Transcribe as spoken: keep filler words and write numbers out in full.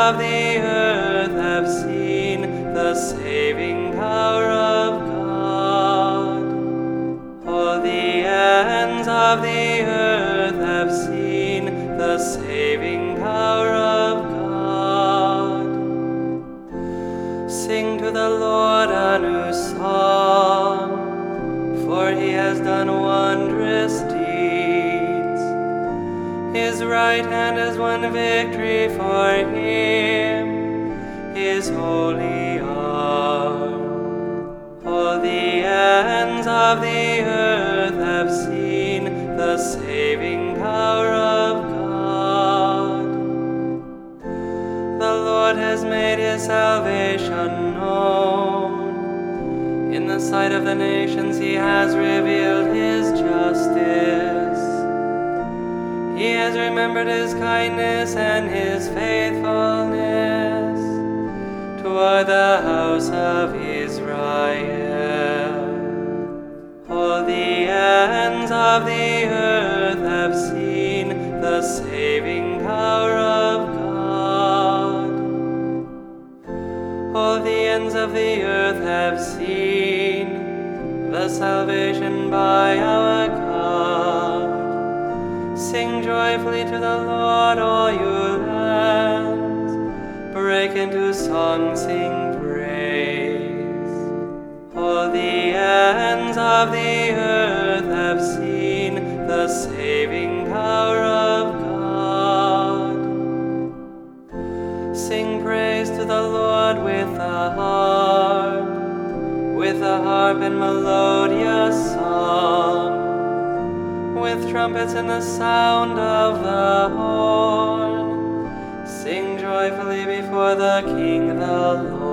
of the earth have seen the saving power of God. All the ends of the earth have seen the saving power of God. Sing to the Lord a new song, for he has done wondrous deeds. His right hand has won victory for him, his holy arm. All the ends of the earth have seen the saving power of God. The Lord has made his salvation known. In the sight of the nations he has revealed his justice. He has remembered his kindness and his faithfulness toward the house of Israel. All the ends of the earth have seen the saving power of God. All the ends of the earth have seen the salvation by our God. Sing joyfully to the Lord, all you lands. Break into song, sing praise. All the ends of the earth have seen the saving power of God. Sing praise to the Lord with a harp, with a harp and melodious song, with trumpets and the sound of the horn. Sing joyfully before the King, the Lord.